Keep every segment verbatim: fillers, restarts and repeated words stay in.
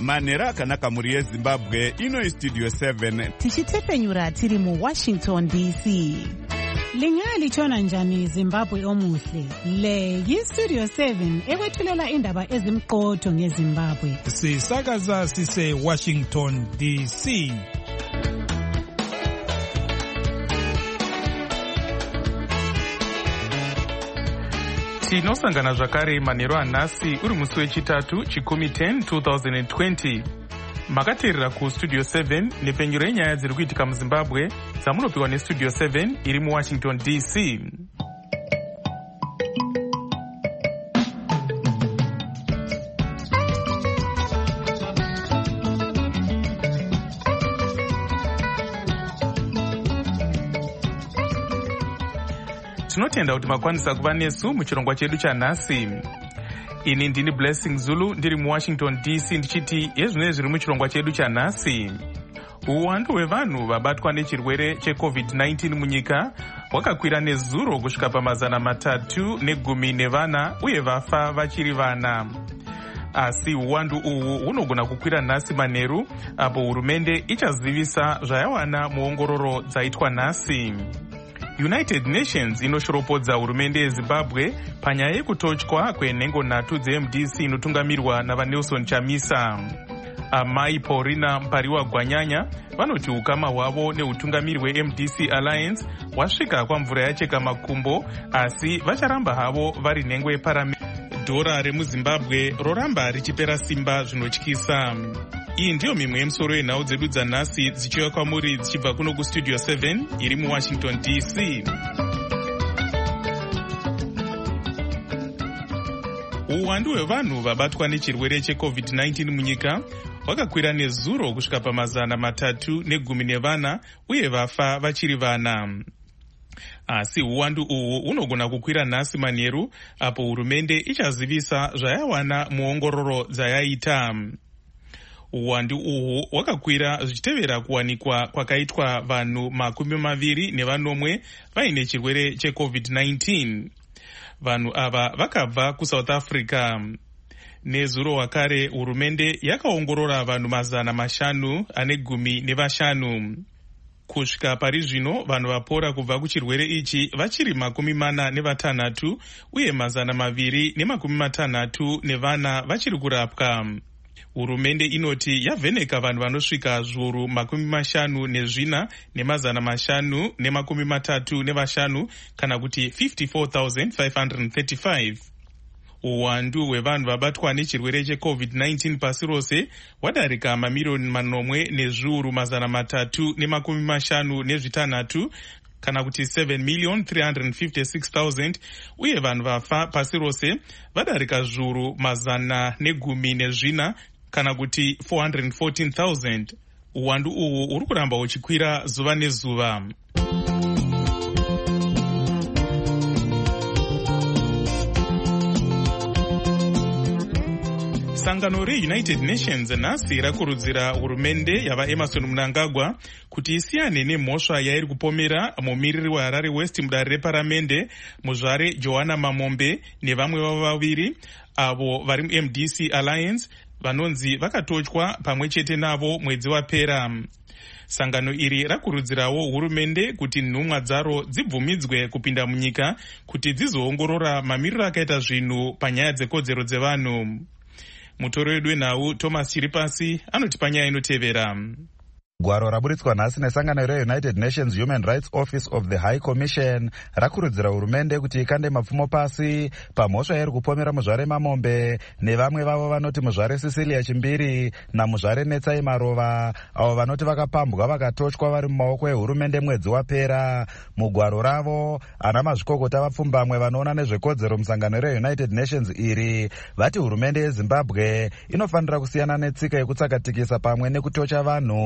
Manhero akanaka muri yeZimbabwe, ino iStudio seven. Tichitepfenyura tiri mu Washington D C. Lingalitshona njani Zimbabwe omuhle? Le yiStudio seven ekwethulela indaba ezimqotho ngeZimbabwe. Sisakaza sise Washington D C. Tinosangana zvakare manhero anhasi uri musi wechitatu chikumi ten twenty twenty. Makateerera kuStudio seven nepfenyuro yenyaya dziri kuitika muZimbabwe dzamunopiwa neStudio seven iri muWashington D C. Tinotenda kuti makwanisa kuva nesu muchirongwa chedu chanhasi. Ini ndini Blessing Zulu ndiri muWashington D C ndichiti yezvinenge zviri muchirongwa chedu chanhasi. Uwandu hwevanhu vabatwa nechirwere cheCovid nineteen munyika hwakakwira nezuro kusvika pamazana matatu negumi nevana uye vafa vachiri vana. Asi uwandu uhu hunogona kukwira nhasi manheru apo hurumende ichazivisa zvayawana muongororo dzaitwa nhasi. United Nations inoshoropodza hurumende yeZimbabwe panyaya yekutotywa kwenhengo nhatu dzeM D C inotungamirwa navaNelson Chamisa. Amai Paulina Mpariwa Gwanyanya vanoti ukama hwavo neutungamiri hweM D C Alliance hwasvika kwamvura yacheka makumbo, asi vacharamba havo vari nhengo yeparamende. Dhora remuZimbabwe roramba richipera simba zvinotyisa. Iyi ndiyo mimwe yemusoro yenhau dzedu dzanhasi dzichiuya kwamuri dzichibva kuno kuStudio seven iri muWashington D C. Uwandu hwevanhu vabatwa nechirwere cheCovid nineteen munyika hwakakwira nezuro kusvika pamazana matatu negumi nevana uye vafa vachiri vana. Asi uwandu uhu unogona kukwira nhasi manheru apo hurumende ichazivisa zvayawana muongororo dzayaita. Uwandu uhu hwakakwira zvichitevera kuwanikwa kwakaitwa vanhu makumi maviri nevanomwe vaine chirwere cheCovid nineteen. Vanhu ava vakabva kuSouth Africa. Nezuro wakare hurumende yakaongorora vanhu mazana mashanu ane gumi nevashanu. Kusvika pari zvino vanhu vapora kubva kuchirwere ichi vachiri makumi mana nevatanhatu uye mazana maviri nemakumi matanhatu nevana vachiri kurapwa. Hurumende inoti yavheneka vanhu vanosvika zviuru makumi mashanu nezvina nemazana mashanu nemakumi matatu nevashanu kana kuti fifty-four thousand five hundred thirty-five. Uwandu hwevanhu vabatwa nechirwere cheCovid nineteen pasi rose hwadarika mamirioni manomwe nezviuru mazana matatu nemakumi mashanu nezvitanhatu kana kuti seven million three hundred fifty-six thousand uye vanhu vafa pasi rose vadarika zviuru mazana negumi nezvina kana kuti four hundred fourteen thousand. Uwandu uhu uri kuramba huchikwira zuva nezuva. Sangano reUnited Nations nhasi rakurudzira hurumende yava Emerson Mnangagwa kuti isiyane nemhosva yairi kupomera mumiriri weHarare West mudare reparamende muzvare Joanna Mamombe nevamwe vavo vaviri avo vari muM D C Alliance vanonzi vakatotywa pamwe chete navo mwedzi wapera. Sangano iri rakurudzirawo hurumende kuti nhumwa dzaro dzibvumidzwe kupinda munyika kuti dzizoongorora mamiriro akaita zvinhu panyaya dzekodzero dzevanhu. Mutoro wedu wenhau Thomas Chiripasi anoti panyaya inotevera. Gwaro raburitswa nhasi nesangano reUnited Nations Human Rights Office of the High Commission rakurudzira hurumende kuti ikande mapfumo pasi pamhosva yairi kupomera muzvare Mamombe nevamwe vavo vanoti muzvare Cecilia Chimbiri namuzvare Netsai Marova avo vanoti vakapambwa vakatotywa vari mumaoko ehurumende mwedzi wapera. Mugwaro ravo ana mazvikokota vapfumbamwe vanoona nezvekodzero musangano reUnited Nations iri vati hurumende yeZimbabwe inofanira kusiyana netsika yekutsakatikisa pamwe nekutocha vanhu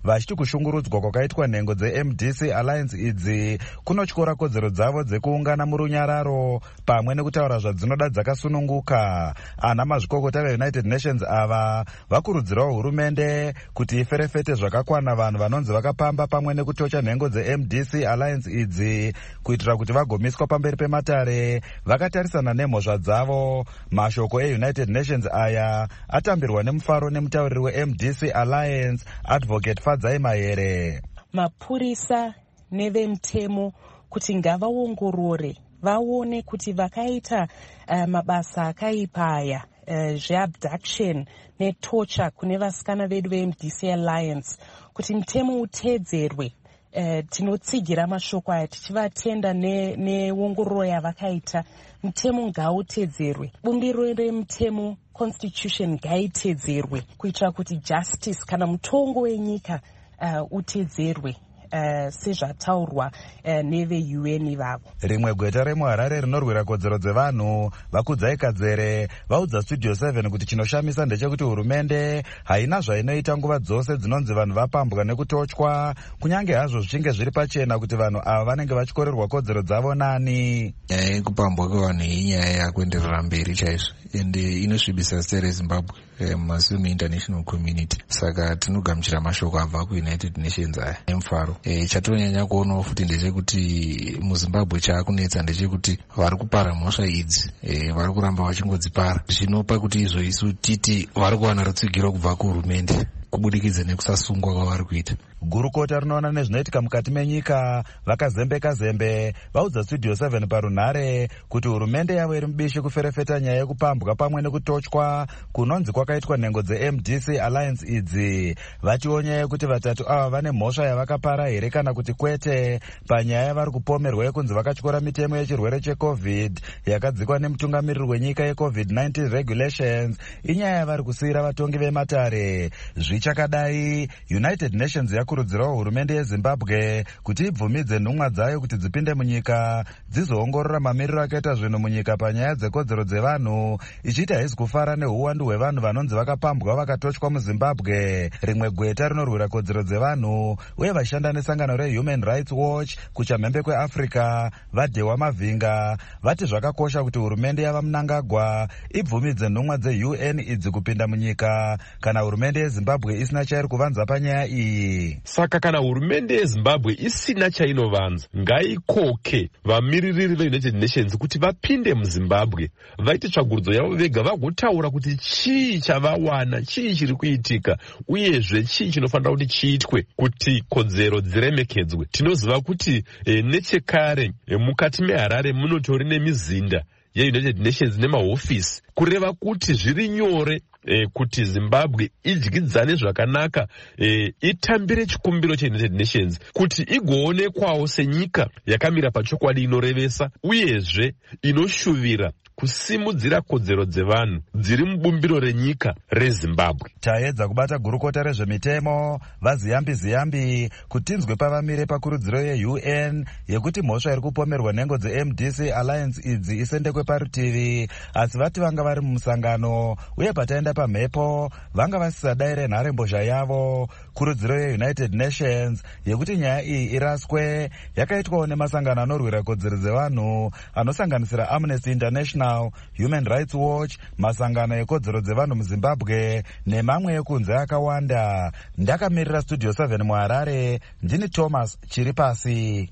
vachiti kushungurudzwa kwakaitwa nhengo dze-M D C Alliance idzi kunotyora kodzero dzavo dzekuungana murunyararo pamwe nekutaura zvadzinoda dzakasununguka. Ana mazvikokota veUnited Nations ava vakurudzirawo hurumende kuti iferefete zvakakwana vanhu vanonzi vakapamba pamwe nekutocha nhengo dze-M D C Alliance idzi kuitira kuti vagomiswa pamberi pematare vakatarisana nemhosva dzavo. Mashoko eUnited Nations aya atambirwa nemufaro nemutauriri we-M D C Alliance Advocate Fadzai Mahere. Mapurisa nevemutemo kuti ngavaongorore vaone kuti vakaita uh, mabasa akaipa aya uh, zveabduction netorture kune vasikana vedu ve-M D C Alliance kuti mutemo utedzerwe. Uh, tinotsigira mashoko aya tichivatenda neongororo ne yavakaita. Mutemo ngautedzerwe, bumbiro remutemo constitution ngaitedzerwe kuitira kuti justice kana mutongo wenyika uh, utedzerwe. Uh, sezvataurwa uh, neve-U N ivavo. Rimwe gweta remuHarare rinorwira kodzero dzevanhu Vakudzai Kadzere vaudza Studio seven kuti chinoshamisa ndechekuti hurumende haina zvainoita nguva dzose dzinonzi vanhu vapambwa nekutochwa, kunyange hazvo zvichinge zviri pachena kuti vanhu ava vanenge vachikorerwa kodzero dzavo nani. Nyaya yekupambwa kwevanhu inyaya yakuenderera mberi chaizvo ende inosvibisa zita reZimbabwe mumasuo international community. Saka tinogamuchira mashoko abva kuUnited Nations aya nemufaro. E, chatonyanya kuonawo futi ndechekuti muZimbabwe chaakunetsa ndechekuti vari kupara mhosva idzi e, vari kuramba vachingodzipara, zvinopa kuti izvo isu titi vari kuwana rutsigiro kubva kuhurumende kubudikidza nekusasungwa kwavari kuita. Gurukota rinoona nezvinoitika mukati menyika vakazembeka zembe vaudza Studio seven parunhare kuti hurumende yavo iri mubishi kuferefeta nyaya yekupambwa pamwe nekutochwa kunonzi kwakaitwa nhengo dze-M D C Alliance idzi, vatiwo nyaya yekuti vatatu ava vane mhosva yavakapara here kana kuti kwete panyaya yavari kupomerwa yekunzi vakatyora mitemo yechirwere cheCovid yakadzikwa nemutungamiriri wenyika yeCovid nineteen regulations, inyaya yavari kusiyira vatongi vematare. Zvichakadai, United Nations yakurudzirawo hurumende yeZimbabwe kuti ibvumidze nhumwa dzayo kuti dzipinde munyika dzizoongorora mamiriro akaita zvinhu munyika panyaya dzekodzero dzevanhu, ichiita haizi kufara neuwandu hwevanhu vanonzi vakapambwa vakatochwa muZimbabwe. Rimwe gweta rinorwira kodzero dzevanhu uye vashanda nesangano reHuman Rights Watch kuchamhembe kweAfrica vaDhewa Mavhinga vati zvakakosha kuti hurumende yava Mnangagwa ibvumidze nhumwa dze-U N idzi kupinda munyika kana hurumende yeZimbabwe isina chairi kuvanza panyaya iyi. Saka kana hurumende yeZimbabwe isina chainovanza, ngaikoke vamiririri veUnited Nations kuti vapinde muZimbabwe vaite tsvagurudzo yavo vega vagotaura kuti chii chavawana, chii chiri kuitika uyezve chii chinofanira kuti chiitwe kuti kodzero dziremekedzwe. Tinoziva kuti e, nechekare e, mukati meHarare munotori nemizinda yeUnited Nations nemahofisi kureva kuti zviri nyore E, kuti Zimbabwe idyidzane zvakanaka e, itambire chikumbiro cheUnited Nations kuti igoonekwawo senyika yakamira pachokwadi inorevesa uyezve inoshuvira kusimudzira kodzero dzevanhu dziri mubumbiro renyika reZimbabwe. Taedza kubata gurukota rezvemitemo vaZiyambi Ziyambi kutinzwe pavamire pakurudziro yeU N yekuti mhosva iri kupomerwa nhengo dze-M D C Alliance idzi isendekwe parutivi, asi vati vanga vari mumusangano uye pataenda pamhepo vanga vasisadaire nharembozha yavo. Kurudziro yeUnited Nations yekuti nyaya iyi iraswe yakaitwawo nemasangano anorwira kodzero dzevanhu anosanganisira Amnesty International, Human Rights Watch, masangano ekodzero dzevanhu muZimbabwe nemamwe ekunze akawanda. Ndakamirira Studio seven muHarare, ndini Thomas Chiripasi.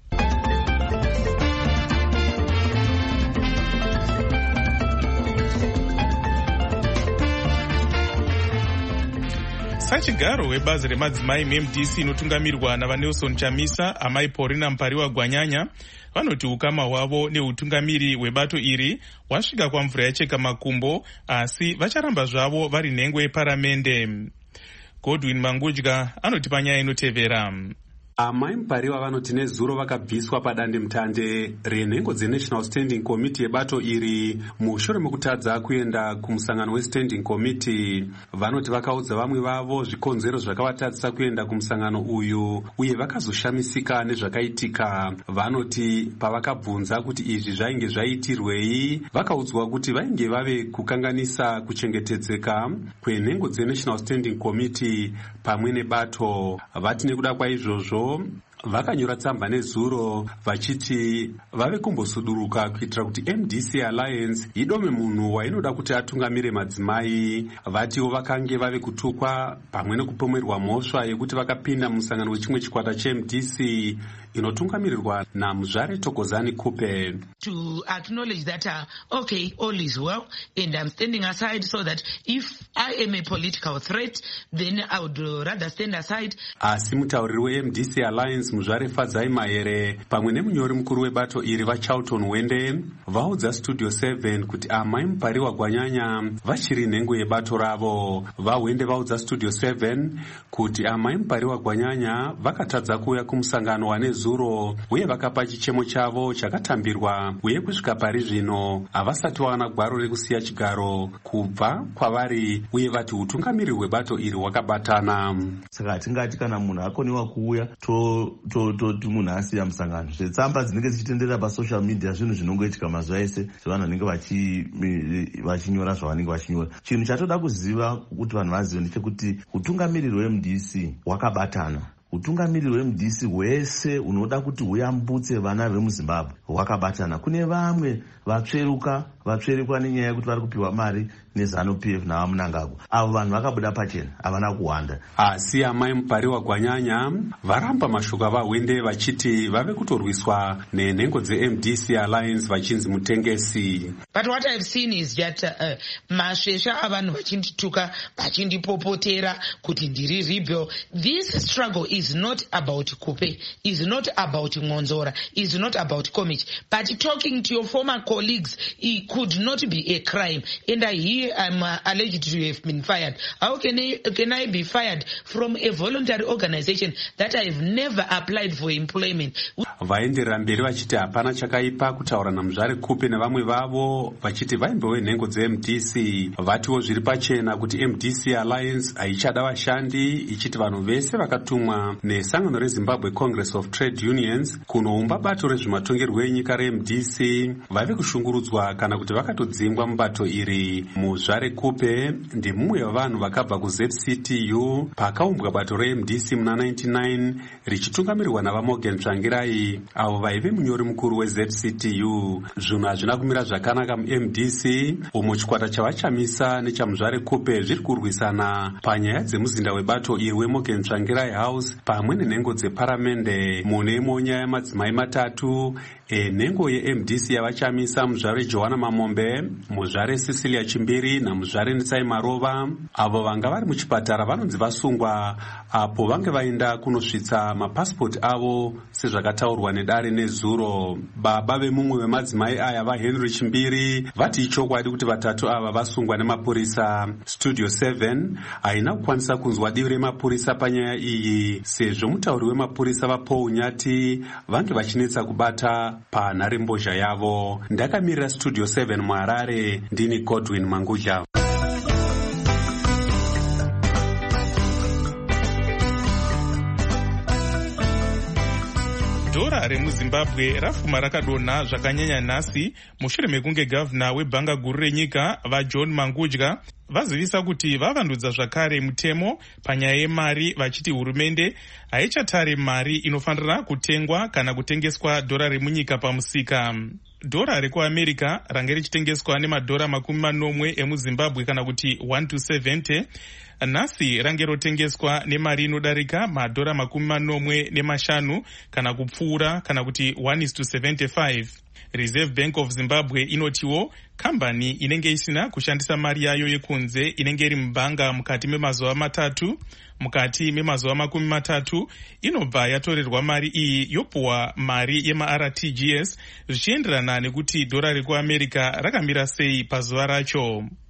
Sachigaro webazi remadzimai me-M D C inotungamirwa navaNelson Chamisa, amai Paulina Mpariwa Gwanyanya vanoti ukama hwavo neutungamiri hwebato iri hwasvika kwamvura yacheka makumbo, asi vacharamba zvavo vari nhengo yeparamende. Godwin Mangudya anoti panyaya inotevera. amai Mupariwa vanoti nezuro vakabviswa padandemutande renhengo dzeNational Standing Committee yebato iri mushure mekutadza kuenda kumusangano weStanding Committee. Vanoti vakaudza vamwe vavo zvikonzero zvakavatadzisa kuenda kumusangano uyu uye vakazoshamisika nezvakaitika. Vanoti pavakabvunza kuti izvi zvainge zvaitirwei, vakaudzwa kuti vainge vave kukanganisa kuchengetedzeka kwenhengo dzeNational Standing Committee pamwe nebato. Vati nekuda kwaizvozvo vakanyora tsamba nezuro vachiti vave kumbosuduruka kuitira kuti M D C Alliance idome munhu wainoda kuti atungamire madzimai. Vatiwo vakange vave kutukwa pamwe nekupomerwa mhosva yekuti vakapinda musangano wechimwe chikwata che-M D C inotungamirirwa naMuzvare Thokozani Kupe. To acknowledge that uh, okay, all is well and I'm standing aside so that if I am a political threat then I would rather stand aside. Asi mutauriri we-M D C Alliance Muzvare Fadzai Mahere pamwe nemunyori mukuru webato iri vaCharlton Wende vaudza Studio seven kuti amai Mupariwa Gwanyanya vachiri nhengo yebato ravo. VaWende vaudza Studio seven kuti amai Mupariwa Gwanyanya vakatadza kuuya kumusangano wane zuro uye vakapa chichemo chavo chakatambirwa uye kusvika pari zvino havasati vawana gwaro rekusiya chigaro kubva kwavari uye vati utungamiri hwebato iri hwakabatana. Saka tingati kana munhu akoniwa kuuya toti munhu asiya musangano. Zvetsamba dzinenge dzichitendera pasocial media zvinhu zvinongoitika mazuva ese zvevanhu vanenge vachinyora zvavanenge vachinyora. Chinhu chatoda kuziva kuti vanhu vazive ndechekuti utungamiriri hwe-M D C hwakabatana. Utungamiriri hwe-M D C hwese unoda kuti huyambutse vana vemuZimbabwe hwakabatana. Kune vamwe vatsveruka vatsveruka nenyaya yekuti vari kupiwa mari neZanu-P F navaMunangagwa. Avo vanhu vakabuda pachena havana kuwanda. Asi amai Mupariwa Gwanyanya varamba mashoko avaWende vachiti vave kutorwiswa nenhengo dze-M D C Alliance vachinzi mutengesi. But what I've seen is that uh, mashesha avanhu vachindituka vachindipopotera kuti ndiri rebel. This struggle is not about Kupe, is not about Ngonzora, is not about Komich. But talking to your former colleagues, it could not be a crime. And I hear I'm uh, alleged to have been fired. How can I, can I be fired from a voluntary organization that I've never applied for employment? Vaenderera mberi vachiti hapana chakaipa kutaura naMuzvare Kupe nevamwe vavo vachiti vaimbowe nhengo dze-M D C. Vatiwo zviri pachena kuti M D C Alliance haichada vashandi, ichiti vanhu vese vakatumwa nesangano reZimbabwe Congress of Trade Unions kunoumba bato rezvematongerwo enyika re-M D C vave kushungurudzwa kana kuti vakatodzingwa mubato iri. Muzvare Kupe ndemumwe wevanhu vakabva kuZ C T U pakaumbwa bato re-M D C muna ninety-nine richitungamirirwa navaMorgan Tsvangirai avo vaive munyori mukuru weZ C T U. Zvinhu hazvina kumira zvakanaka mu-M D C umo chikwata chavachamisa nechaMuzvare Kupe zviri kurwisana panyaya dzemuzinda webato iri weMorgan Tsvangirai House pamwe nenhengo dzeparamende. Mune imwe nyaya yamadzimai matatu enhengo ye-M D C yavachamisa Muzvare Johanna Mamombe, Muzvare Cecilia Chimbiri naMuzvare Netsai Marova avo vanga vari muchipatara vanonzi vasungwa apo vange vaenda kunosvitsa mapasipoti avo sezvakataurwa nedare nezuro. Baba vemumwe wemadzimai aya vaHenry Chimbiri vati ichokwadi kuti vatatu ava vasungwa nemapurisa. Studio seven haina kukwanisa kunzwa divi remapurisa panyaya iyi sezvo mutauri wemapurisa vaPaul Nyati vange vachinetsa kubata panharembozha yavo. Ndakamirira Studio seven muHarare, ndini Godwin Mangudya. Dhora remuZimbabwe rafuma rakadonha zvakanyanya nhasi mushure mekunge gavhuna webhanga guru renyika vaJohn Mangudya vazivisa kuti vavandudza zvakare mutemo panyaya yemari vachiti hurumende haichatare mari inofanira kutengwa kana kutengeswa dhora remunyika pamusika. Dhora rekuAmerica range richitengeswa nemadhora makumi manomwe emuZimbabwe kana kuti one to seventy. Nhasi range rotengeswa nemari inodarika madhora makumi manomwe nemashanu kana kupfuura kana kuti one is to seventy-five. Reserve Bank of Zimbabwe inotiwo kambani inenge isina kushandisa mari yayo yekunze inenge iri mubhanga mukati memazuva matatu mukati memazuva makumi matatu inobva yatorerwa mari iyi yopuwa mari yema-R T G S zvichienderana nekuti dhora rekuAmerica rakamira sei pazuva racho.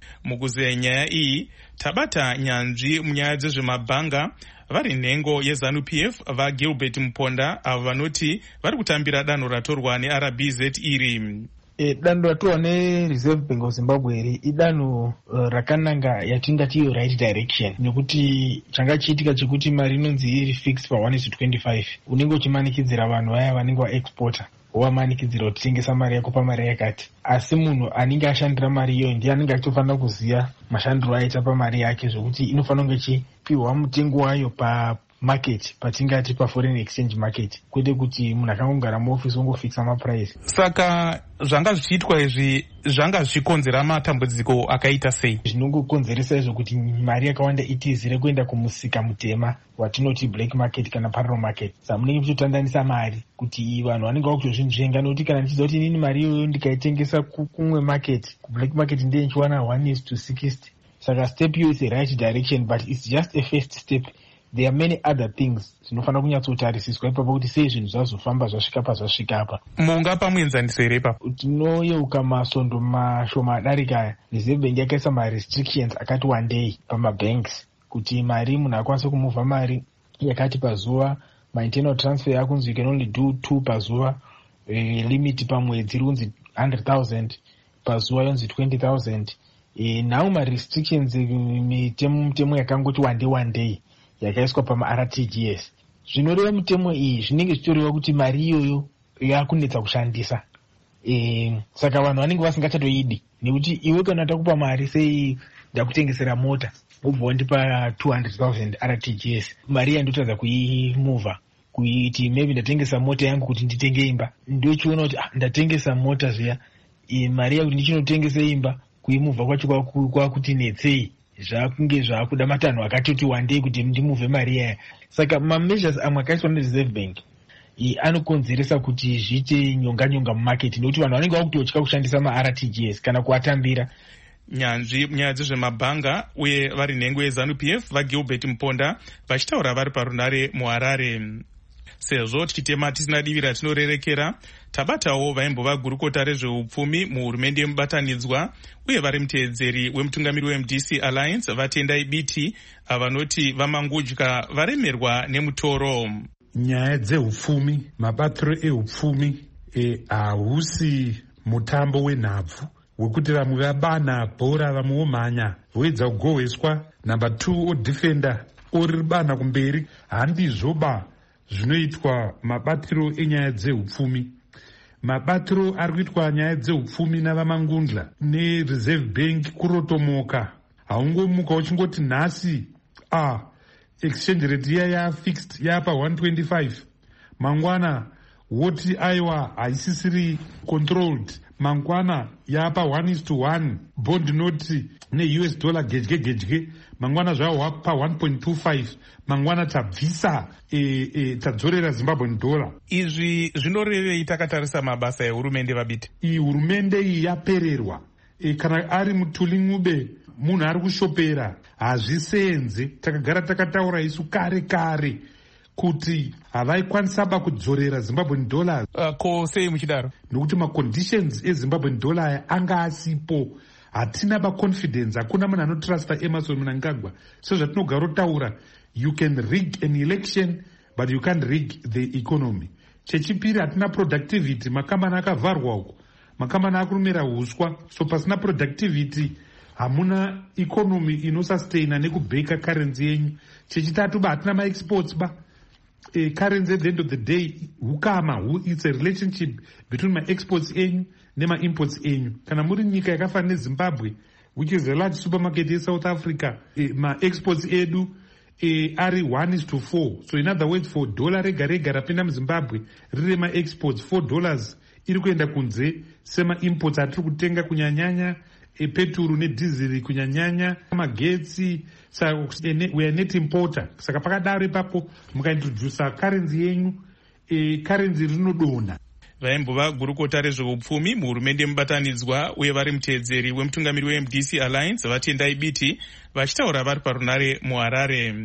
Mukuzeya nyaya iyi tabata nyanzvi munyaya dzezvemabhanga vari nhengo yeZANU P F vaGilbert Muponda avo vanoti vari kutambira danho ratorwa neR B Z iri. E, danho ratorwa neReserve Bank of Zimbabwe iri idanho uh, rakananga yatingati iyo right direction, nekuti changa chiitika chekuti mari inonzi iri fixed pa one is to twenty-five unenge uchimanikidzira vanhu vaya vanenge vaexporta wamanikidzira kutengesa mari yako pamari yakati, asi munhu anenge ashandira mari iyo ndiye anenge achitofanira kuziva mashandiro aita pamari yake, zvokuti inofanira kunge ichipiwa mutengo wayo pa market, patingati pa foreign exchange market, kwete kuti munhu akangogara muofisi ongofixa mapuraisi. Saka zvanga zvichiitwa izvi zvanga zvichikonzera matambudziko akaita sei? Zvinongokonzeresa izvo kuti mari yakawanda itizire kuenda kumusika mutema watinoti black market kana parallel market. Saka munenge muchitotandanisa mari kuti vanhu vanenge vakutozvinzvenga, nokuti kana ndichiziva kuti inini mari iyoyo ndikaitengesa kumwe market, kublack market ndiye nichiwana one is to sixty. Saka step iyo is the right direction, but it's just a first step. There are many other things zinofanira kunyatsotarisiswa ipapo kuti sei zvinhu zvazofamba zvasvika pazvasvika apa. Mungapa muenzaniso here ipapo? Tinoyeuka masondo mashoma adarika aya, Reserve Bank yakaisa ma-restrictions akati wandei pamabanks kuti mari munhu akwanise kumuvha mari yakati pazuva, ma-internal transfer yakunzi you can only do two pazuva, e, limit pamwedzi runzi one hundred thousand, pazuva yonzi twenty thousand. E, nawo ma-restrictions mitemo mitemo yakangoti wandei wandei yakaiswa pama-R T G S. Zvinoreva mitemo iyi zvinenge zvichireva kuti mari iyoyo yakunetsa kushandisa. E, saka vanhu vanenge vasingachatoidi, nekuti iwe kana takupa mari sei ndakutengesera mota ubva wandipa two hundred thousand R T G S, mari yandotadza kuimuvha kuti maybe ndatengesa mota yangu kuti nditenge imba, ndochiona kuti ah, ndatengesa mota zviya, e, mari yakuti ndichinotengesa imba kuimuvha kwacho kwakuti netsei, zvakunge zvakuda matanho akatoti wandei kuti ndimuvhe mari yaya. Saka mameasures amwe akaiswa neReserve Bank anokonzeresa kuti zviite nyonga nyonga mumarket, nekuti vanhu vanenge vakutotya kushandisa ma-R T G S kana kuatambira. Nyanzvi munyaya dzezvemabhanga uye vari nhengo yeZANU P F vaGilbert Muponda vachitaura vari parunare muHarare. Sezvo tichitema tisina divi ratinorerekera, tabatawo vaimbova gurukota rezveupfumi muhurumende yemubatanidzwa uye vari muteedzeri wemutungamiri weM D C Alliance vatendai Biti avanoti vamangudya varemerwa nemutoro. Nyaya dzeupfumi, mabatiro eupfumi hausi e, mutambo wenhabvu wekuti vamwe vabana bhora vamwe vomhanya voedza kugohweswa namba two odefenda ori bana kumberi. Handizvoba zvinoitwa mabatiro enyaya dzeupfumi. Mabatiro ari kuitwa nyaya dzeupfumi navamangundla neReserve Bank kurotomoka. Haungomuka uchingoti nhasi ah, exchange rate iya yafixed yapa one twenty-five, mangwana woti aiwa haisisiri controlled, mangwana yapa one is to one, bond noti ne-U S dollar gedye gedye, mangwana zvahwa pa one point two five, mangwana tabvisa e, e, tadzorera Zimbabwean dollar. Izvi zvinorevei takatarisa mabasa ehurumende vabiti? Iyi hurumende iyi yapererwa. E, kana ari Mutuli munhu ari kushopera hazvisenze. Takagara takataura isu kare kare kuti havaikwanisaba kudzorera Zimbabwean dollar. Uh, ko sei muchidaro? Nokuti maconditions eZimbabwean dollar anga asipo. Hatina ba-confidence, hakuna munhu anotrasta Emerson Mnangagwa. So zvatinogara kutaura, you can rig an election but you can't rig the economy. Chechipiri, hatina productivity, makambani akavharwa uko, makambani akurumira huswa, so pasina productivity hamuna economy inosustaina nekubeka currency yenyu. Chechitatu ba hatina ma-exports ba. A currency at the end of the day, hukama, who, it's a relationship between my exports enyu nema imports enyu. Kana muri nyika yakafanana neZimbabwe, which is a large supermarket in South Africa, eh, ma exports edu eh, ari one is to four. So in other words, for dollar rega rega rapinda muZimbabwe, rire ma exports four dollars iri kuenda kunze, sema imports atiri kutenga kunyanyanya e peturu nedizili kunyanyanya magetsi. Sa we are net importer. Saka pakadaro ipapo mukaintroduce currency yenyu, e currency rinodona. Vaimbova gurukota rezveupfumi muhurumende yemubatanidzwa uye vari muteedzeri wemutungamiri weM D C Alliance vatendai Biti vachitaura vari parunare muHarare.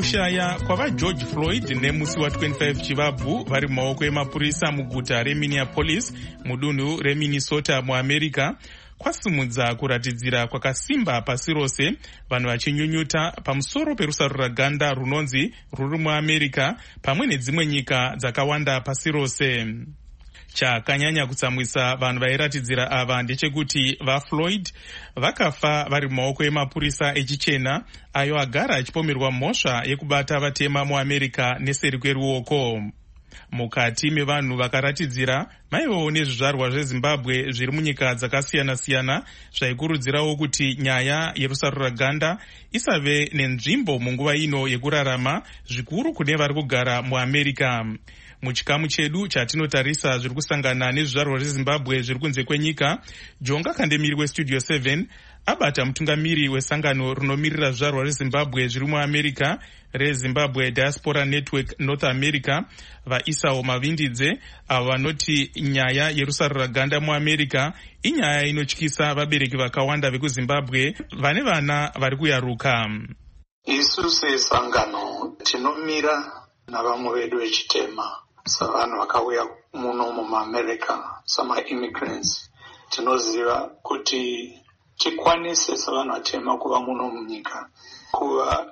kushaya kwavageorge floyd nemusi wa25 chivabvu vari mumaoko emapurisa muguta reminneapolis mudunhu reminnesota muamerica kwasimudza kuratidzira kwakasimba pasi rose, vanhu vachinyunyuta pamusoro perusaruraganda runonzi ruri muamerica pamwe nedzimwe nyika dzakawanda pasi rose. Chakanyanya kutsamwisa vanhu vairatidzira ava ndechekuti vaFloyd vakafa vari mumaoko emapurisa echichena ayo agara achipomerwa mhosva yekubata vatema muamerica neseri kweruoko. Mukati mevanhu vakaratidzira maivawo nezvizvarwa zvezimbabwe zviri munyika dzakasiyana-siyana zvaikurudzirawo kuti nyaya yerusaruraganda isave nenzvimbo munguva ino yekurarama zvikuru kune vari kugara muamerica. Muchikamu chedu chatinotarisa zviri kusangana nezvizvarwa zvezimbabwe zviri kunze kwenyika, Jonga Kandemiri westudio seven abata mutungamiri wesangano rinomirira zvizvarwa zvezimbabwe zviri muamerica reZimbabwe Diaspora Network North America, vaIsao Mavindidze, avo vanoti nyaya yerusaruraganda muamerica inyaya inotyisa vabereki vakawanda vekuzimbabwe vane vana vari kuyaruka. Isu sesangano tinomira navamwe vedu vechitema savanhu vakauya muno muamerica sama-immigrants. Tinoziva kuti tikwanise savanhu vatema kuva muno munyika, kuva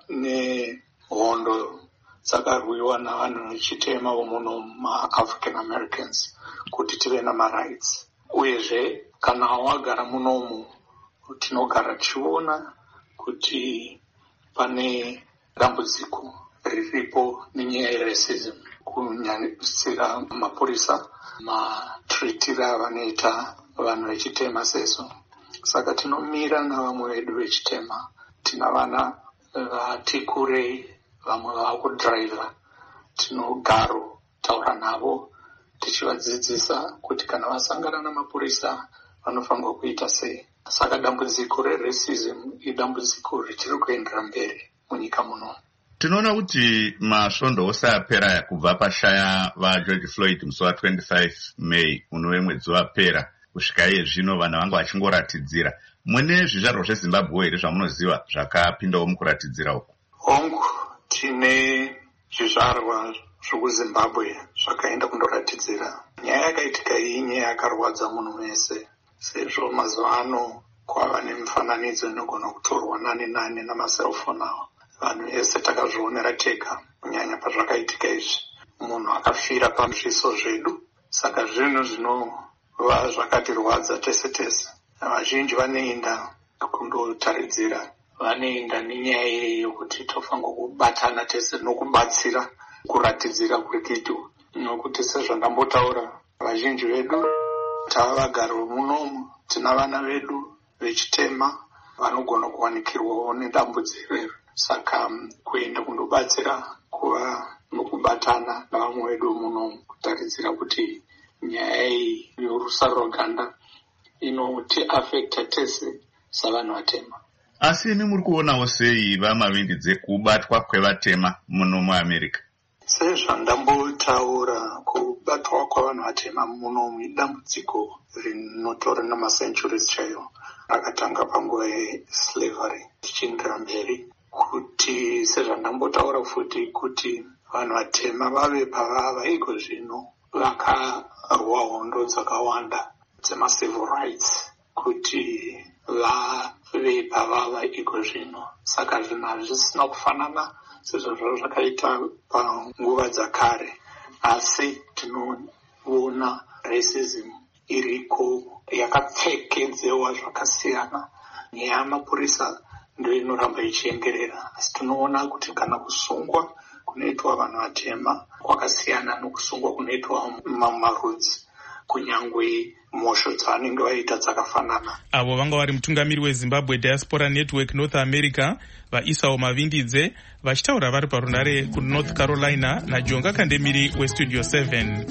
nehondo dzakarwiwa navanhu vechitema vomuno ma-African Americans kuti tive namarights. Uyezve kana wagara munomu tinogara tichiona kuti pane dambudziko riripo nenyaya yeracism, kunyanyisira mapurisa matritira avanoita vanhu vechitema seso. Saka tinomira navamwe vedu vechitema. Tina vana vati kurei, vamwe vava kudhiraivha. Tinogaro taura navo tichivadzidzisa kuti kana vasangana namapurisa vanofanirwa kuita sei. Saka dambudziko reracism idambudziko richiri kuendera mberi munyika muno. Tinoona kuti masvondo ose apera kubva pashaya vaGeorge Floyd musi wa25 May unove mwedzi wapera kusvika iye zvino vanhu vanga vachingoratidzira. Mune zvizvarwa zveZimbabwe here zvamunoziva zvakapindawo mukuratidzira uku? Hongu, tine zvizvarwa zvokuZimbabwe zvakaenda kundoratidzira. Nyaya yakaitika iyi nyaya yakarwadza munhu wese, sezvo mazuva ano kwava nemifananidzo inogona kutorwa nane nane namaselfoni awo. Vanhu vese takazvionera tega, kunyanya pazvakaitika izvi. Munhu akafira pazviso zvedu, saka zvinhu zvinova zvakatirwadza tese tese. Vazhinji vanoenda kundotaridzira, vanoenda nenyaya iyoyo kuti tofanirwa kubatana tese nokubatsira kuratidzira kuri kuitwa. Nokuti sezvandambotaura, vazhinji vedu tava vagaro munomu, tina vana vedu vechitema vanogona kuwanikirwawo nedambudziko iri. Saka kuenda kundobatsira kuva nokubatana navamwe vedu muno kutaridzira kuti nyaya iyi yorusaruraganda inoti affecta tese savanhu vatema. Asi imi muri kuonawo sei vaMavindidze kubatwa kwevatema muno muAmerica? Sezvandambotaura, kubatwa kwavanhu vatema muno idambudziko rinotora namacenturies chaiwo, rakatanga panguva yeslavery tichiendera mberi. Kuti sezvandambotaura futi kuti vanhu vatema vave pavava iko zvino vakarwa hondo dzakawanda dzemacivil rights kuti vave pavava iko zvino. Saka zvinhu hazvisina kufanana sezvo zvavo zvakaita panguva dzakare, asi tinoona racism iriko yakapfekedzewa zvakasiyana. Nyaya yamapurisa ndio inoramba ichiengerera, asi tinoona kuti kana kusungwa kunoitwa vanhu vatema kwakasiyana nokusungwa kunoitwa marudzi, kunyangwe mhosho dzavanenge vaita dzakafanana. Avo vanga vari mutungamiri weZimbabwe Diaspora Network North America, vaIsao Mavindidze, vachitaura vari parunare kuNorth Carolina, naJonga Kandemiri westudio seven.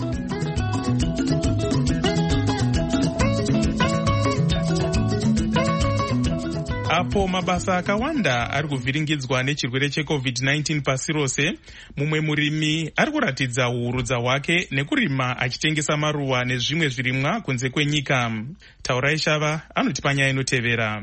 Apo mabasa akawanda ari kuvhiringidzwa nechirwere checovid nineteen pasi rose, mumwe murimi ari kuratidza uhurudza hwake nekurima achitengesa maruva nezvimwe zvirimwa kunze kwenyika. Taurai Shava anoti panyaya inotevera.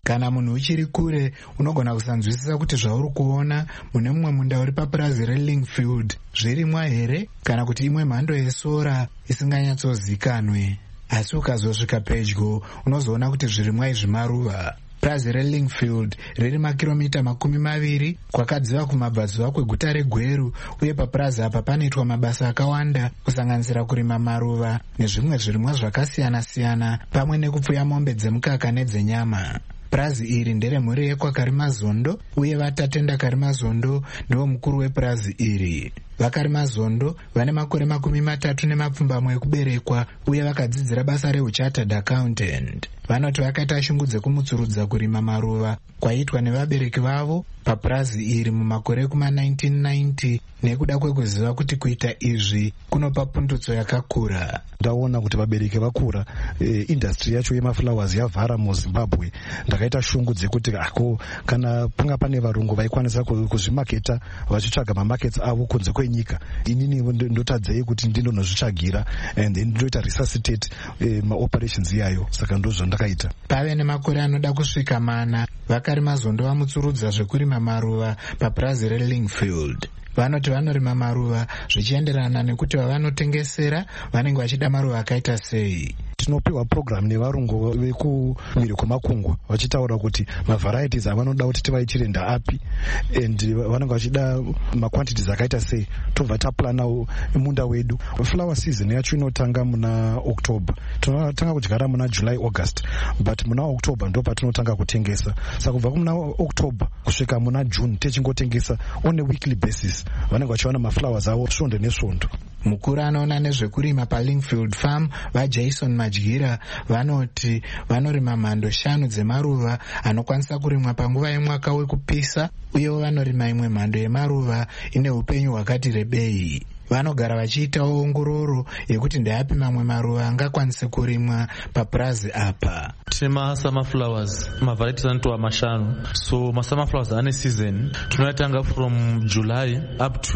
Kana munhu uchiri kure unogona kusanzwisisa kuti zvauri kuona mune mumwe munda uri papurazi reLingfield zvirimwa here kana kuti imwe mhando yesora isinganyatsozikanwe. Asi ukazosvika pedyo unozoona kuti zvirimwa izvi maruva. Purazi reLingfield riri makiromita makumi maviri kwakadziva kumabvazuva kweguta reGweru, uye papurazi apa panoitwa mabasa akawanda kusanganisira kurima maruva nezvimwe zvirimwa zvakasiyana-siyana pamwe nekupfuya mombe dzemukaka nedzenyama. Purazi iri ndere mhuri yekwakarimazondo, uye vatatenda karimazondo ndivo mukuru wepurazi iri. Vakarimazondo vane makore makumi matatu nemapfumbamwe ekuberekwa, uye vakadzidzira basa reuchartered accountant. Vanoti vakaita shungu dzekumutsurudza kurima maruva kwaiitwa nevabereki vavo papurazi iri mumakore kuma nineteen ninety, nekuda kwekuziva kuti kuita izvi kunopa pundutso yakakura. Ndaona kuti vabereki vakura, e, industry yacho yemaflowers yavhara muZimbabwe. Ndakaita shungu dzekuti ako kana panga pane varungu vaikwanisa kuzvimaketa vachitsvaga mamarkets avo kunze kwenyika, inini ndotadzei kuti ndindonozvitsvagira and then ndoita resuscitate e, maoperations iyayo. Saka ndozvo ndakaita. Pave nemakore anoda kusvika mana vakarimazondo vamutsurudza zvekurima maruva papurazi reLingfield. Vanoti vanorima maruva zvichienderana nekuti vavanotengesera vanenge vachida maruva akaita sei. Tinopiwa program nevarungu vekumhiri kwemakungwa vachitaura kuti mavarieties avanoda kuti tivaitire ndaapi and vanenge vachida maquantities akaita sei. Tobva taplana munda wedu. Flower season yacho inotanga muna October. Tinotanga kudyara muna July August, but muna October ndo patinotanga kutengesa. Saka kubva muna October kusvika muna June techingotengesa on a weekly basis. Vanenge vachiwana maflowers avo svondo nesvondo. Mukuru anoona nezvekurima paLingfield Farm vaJason Madyira vanoti vanorima mhando shanu dzemaruva anokwanisa kurimwa panguva yemwaka wekupisa, uyewo vanorima imwe mhando yemaruva ine upenyu hwakati rebei. Vanogara vachiitawo ongororo yekuti ndayapi mamwe maruva angakwanise kurimwa papurazi apa. Tine masummer flowers, mavarieties anotova mashanu. So masummer flowers ane season. Tunatanga from July up to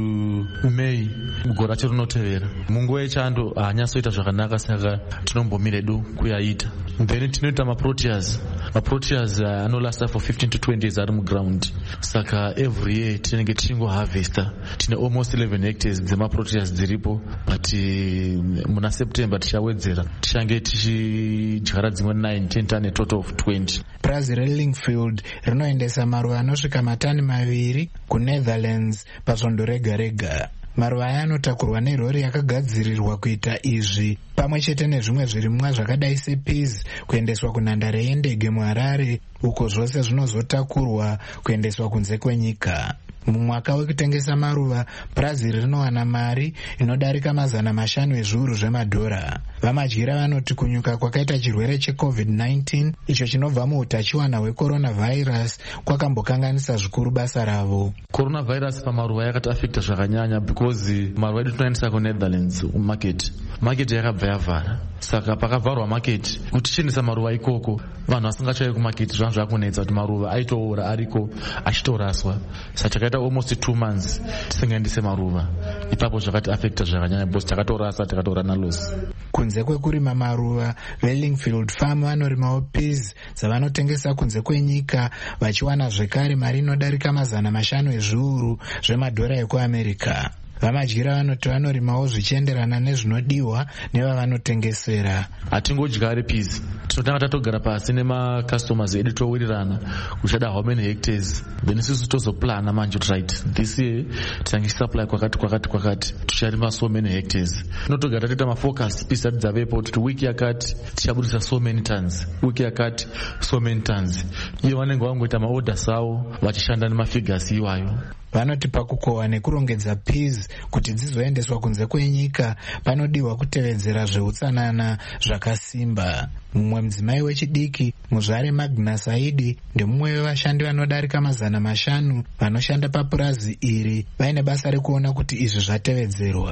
May. Gore racho rinotevera. Munguva yechando haanyasoita zvakanaka, saka tinombomira edu kuyaita. Then tinoita maproteas. Maproteas uh, anolasta for fifteen to twenty days ari muground. Saka every year tinenge tichingo harvesta. Tine almost eleven hectares dzemaproteas dziripo, but uh, muna September tichawedzera tichange tichidyara dzimwe nine ten tane total of twenty. Purazi reLingfield rinoendesa maruva anosvika matani maviri kuNetherlands pasvondo rega rega. Maruva aya anotakurwa nerori yakagadzirirwa kuita izvi, pamwe chete nezvimwe zvirimwa zvakadai sepeas kuendeswa kunhandare yendege muHarare, uko zvose zvinozotakurwa kuendeswa kunze kwenyika. Mumwaka wekutengesa maruva, purazi rinowana mari inodarika mazana mashanu ezviuru zvemadhora. Vamadyira vanoti kunyuka kwakaita chirwere checovid nineteen icho chinobva muutachiwana hwecoronavirus kwakambokanganisa zvikuru basa ravo. Coronavirus pamaruva yakati afekta zvakanyanya because maruva edu tinoendesa kuNetherlands market. Market yakabva yavhara. Saka pakavharwa market, kuti tichiendesa maruva ikoko vanhu vasingachauyi kumarket zvanga zvakunetsa kuti maruva aitoora ariko achitoraswa. Saka takaita almost two months tisingaendese maruva. Ipapo zvakati afekta zvakanyanya because takatorasa takatora naloss. Kunze kwekurima maruva, veLingfield Farm vanorimawo peas dzavanotengesa kunze kwenyika, vachiwana zvekare mari inodarika mazana mashanu ezviuru zvemadhora ekuAmerica. Vamadyira vanoti vanorimawo zvichienderana nezvinodiwa nevavanotengesera. Hatingodyari peas, tinotanga tatogara pasi nemakastomers edu towirirana kuchada how many hectares, then isusu tozoplana manje kuti right this year tisange supply kwakati kwakati kwakati ticharima so many hectares. Tinotogara toita mafocus peas ati dzavepo kuti wiki yakati tichabudisa so many tons, wiki yakati so many tons. Iyo vanenge vangoita maorders avo vachishanda nemafigures iwayo. Vanoti pakukohwa nekurongedza peas kuti dzizoendeswa kunze kwenyika panodiwa kutevedzera zveutsanana zvakasimba. Mumwe mudzimai wechidiki muzvare Magna Saidi ndemumwe wevashandi vanodarika mazana mashanu vanoshanda papurazi iri, vaine basa rekuona kuti izvi zvatevedzerwa.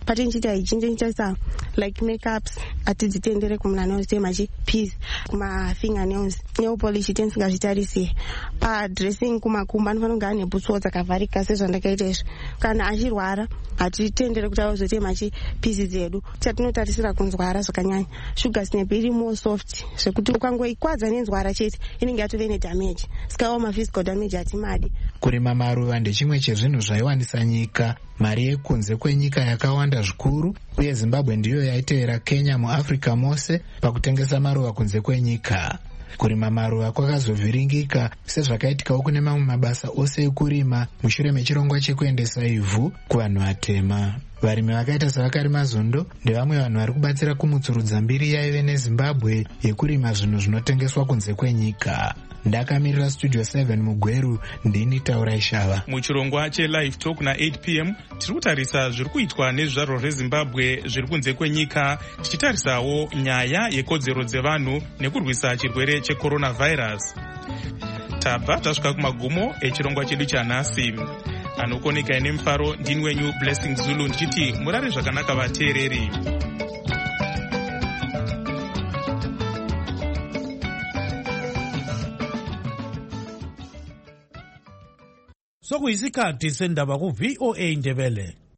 patinchita ichindochita like makeups atidzitendere kumunhu anozite machipeas kumafingernails nail polish tinisingazvitarisi padressing kumakumbo anofanira kunge ane bhutsuwo dzakavharika sezvandakaita izvi. Kana achirwara hatitendere kuti azoite machipeas dzedu chatinotarisira kunzwara zvakanyanya. Sugar snap iri more soft zvekuti ukangoikwadza nenzwara chete inenge yatove nedamage sikawo maphysical damage hatimadi. Kurima maruva ndechimwe chezvinhu zvaiwanisa nyika mari yekunze kwenyika yakawanda zvikuru, uye Zimbabwe ndiyo yaitevera Kenya muAfrica mose pakutengesa maruva kunze kwenyika. Kurima maruva kwakazovhiringika sezvakaitikawo kune mamwe mabasa ose ekurima mushure mechirongwa chekuendesa ivhu kuvanhu vatema. Varimi vakaita sevakarima zondo ndevamwe vanhu vari kubatsira kumutsurudza mbiri yaive neZimbabwe yekurima zvinhu zvinotengeswa kunze kwenyika. Ndakamirira Studio seven mugweru, ndini Taurai Shava. Muchirongwa cheLive Talk na eight p m tiri kutarisa zviri kuitwa nezvizvarwa zveZimbabwe zviri kunze kwenyika, tichitarisawo nyaya yekodzero dzevanhu nekurwisa chirwere checoronavirus. Tabva tasvika kumagumo echirongwa chedu chanhasi. Anokoneka ine mufaro ndini wenyu Blessing Zulu ndichiti murare zvakanaka vateereri. Sokuyisikhathi sendaba ku V O A Ndebele.